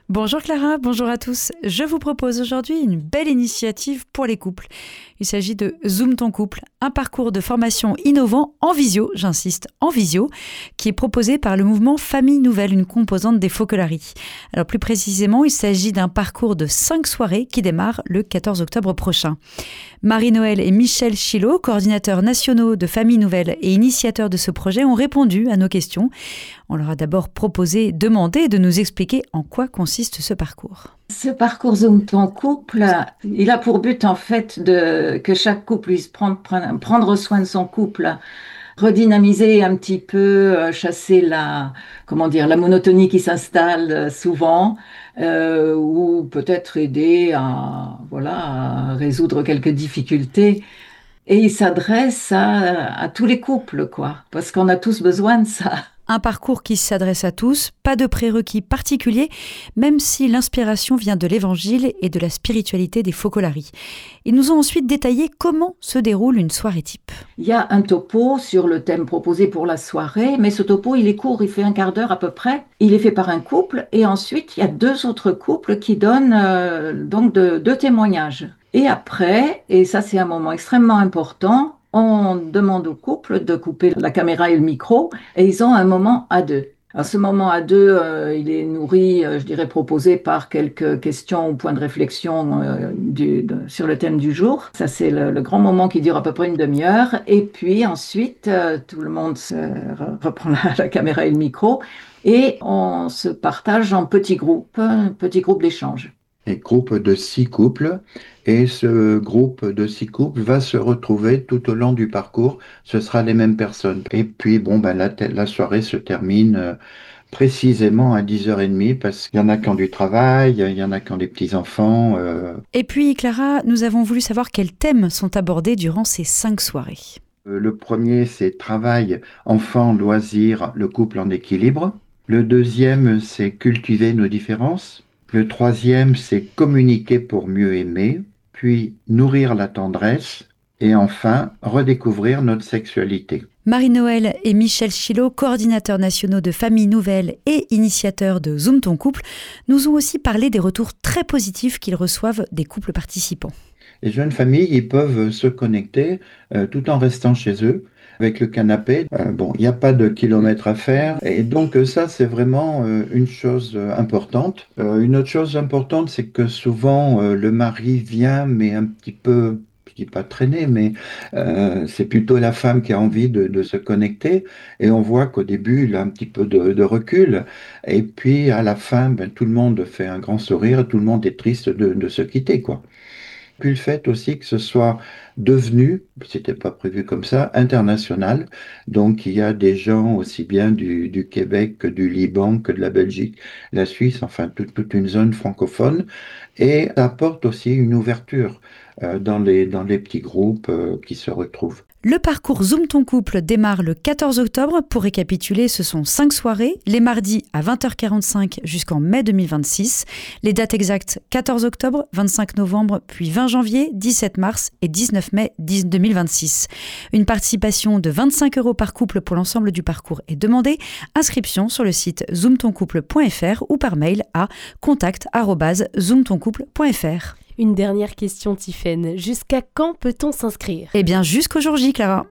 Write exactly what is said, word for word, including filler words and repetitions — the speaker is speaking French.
Bonjour Clara, bonjour à tous. Je vous propose aujourd'hui une belle initiative pour les couples. Il s'agit de Zoom ton couple, un parcours de formation innovant en visio, j'insiste, en visio, qui est proposé par le mouvement Famille Nouvelle, une composante des Focolari. Alors plus précisément, il s'agit d'un parcours de cinq soirées qui démarre le quatorze octobre prochain. Marie-Noël et Michel Chilot, coordinateurs nationaux de Famille Nouvelle et initiateurs de ce projet, ont répondu à nos questions. On leur a d'abord proposé, demandé de nous expliquer en quoi consiste ce parcours. Ce parcours Zoom ton couple, il a pour but en fait de que chaque couple puisse prendre, prendre soin de son couple, redynamiser un petit peu, chasser la, comment dire, la monotonie qui s'installe souvent, euh, ou peut-être aider à, voilà, à résoudre quelques difficultés. Et il s'adresse à, à tous les couples, quoi, parce qu'on a tous besoin de ça. Un parcours qui s'adresse à tous, pas de prérequis particuliers, même si l'inspiration vient de l'évangile et de la spiritualité des Focolari. Ils nous ont ensuite détaillé comment se déroule une soirée type. Il y a un topo sur le thème proposé pour la soirée, mais ce topo, il est court, il fait un quart d'heure à peu près. Il est fait par un couple et ensuite, il y a deux autres couples qui donnent euh, donc de, deux témoignages. Et après, et ça c'est un moment extrêmement important, on demande au couple de couper la caméra et le micro et ils ont un moment à deux. Alors ce moment à deux, euh, il est nourri, euh, je dirais, proposé par quelques questions ou points de réflexion euh, du, de, sur le thème du jour. Ça, c'est le, le grand moment qui dure à peu près une demi-heure. Et puis ensuite, euh, tout le monde se, reprend la, la caméra et le micro et on se partage en petits groupes, petits groupes d'échange. Un groupe de six couples, et ce groupe de six couples va se retrouver tout au long du parcours. Ce sera les mêmes personnes. Et puis, bon, ben, la, la soirée se termine euh, précisément à dix heures trente, parce qu'il y en a qui ont du travail, il y en a qui ont des petits-enfants. Euh... Et puis, Clara, nous avons voulu savoir quels thèmes sont abordés durant ces cinq soirées. Le premier, c'est travail, enfants, loisirs, le couple en équilibre. Le deuxième, c'est cultiver nos différences. Le troisième, c'est communiquer pour mieux aimer, puis nourrir la tendresse, et enfin, redécouvrir notre sexualité. Marie-Noël et Michel Chilot, coordinateurs nationaux de Famille Nouvelle et initiateurs de Zoom ton couple, nous ont aussi parlé des retours très positifs qu'ils reçoivent des couples participants. Les jeunes familles, ils peuvent se connecter euh, tout en restant chez eux avec le canapé. Euh, bon, il n'y a pas de kilomètres à faire. Et donc ça, c'est vraiment euh, une chose euh, importante. Euh, une autre chose importante, c'est que souvent, euh, le mari vient, mais un petit peu, je dis pas traîner, mais euh, c'est plutôt la femme qui a envie de, de se connecter. Et on voit qu'au début, il a un petit peu de, de recul. Et puis, à la fin, ben, tout le monde fait un grand sourire. Tout le monde est triste de, de se quitter, quoi. Puis le fait aussi que ce soit devenu, c'était pas prévu comme ça, international. Donc il y a des gens aussi bien du, du Québec que du Liban, que de la Belgique, la Suisse, enfin toute, toute une zone francophone. Et ça apporte aussi une ouverture euh, dans les, dans les petits groupes euh, qui se retrouvent. Le parcours Zoom ton couple démarre le quatorze octobre. Pour récapituler, ce sont cinq soirées, les mardis à vingt heures quarante-cinq jusqu'en mai deux mille vingt-six. Les dates exactes, quatorze octobre, vingt-cinq novembre, puis vingt janvier, dix-sept mars et dix-neuf mai deux mille vingt-six. Une participation de vingt-cinq euros par couple pour l'ensemble du parcours est demandée. Inscription sur le site zoom ton couple point f r ou par mail à contact arobase zoom ton couple point f r. Une dernière question, Tiffaine. Jusqu'à quand peut-on s'inscrire ? Eh bien, jusqu'au jour J, Clara.